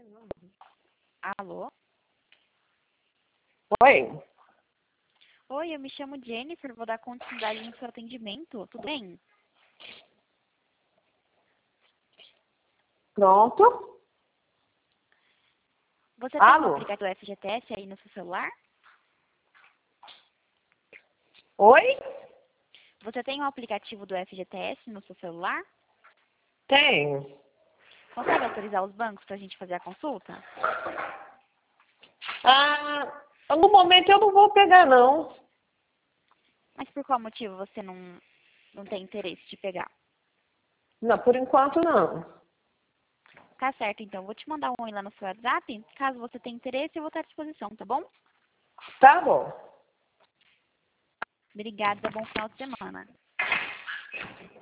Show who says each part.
Speaker 1: Alô?
Speaker 2: Oi?
Speaker 1: Oi, eu me chamo Jennifer, vou dar continuidade no seu atendimento, tudo bem?
Speaker 2: Pronto?
Speaker 1: Você tem um
Speaker 2: Alô?
Speaker 1: aplicativo do FGTS aí no seu celular?
Speaker 2: Oi?
Speaker 1: Você tem um aplicativo do FGTS no seu celular?
Speaker 2: Tenho.
Speaker 1: Consegue autorizar os bancos para a gente fazer a consulta?
Speaker 2: No momento eu não vou pegar, não.
Speaker 1: Mas por qual motivo você não tem interesse de pegar?
Speaker 2: Não, por enquanto não.
Speaker 1: Tá certo, então. Vou te mandar um oi lá no seu WhatsApp. Caso você tenha interesse, eu vou estar à disposição, tá bom?
Speaker 2: Tá bom.
Speaker 1: Obrigada, bom final de semana.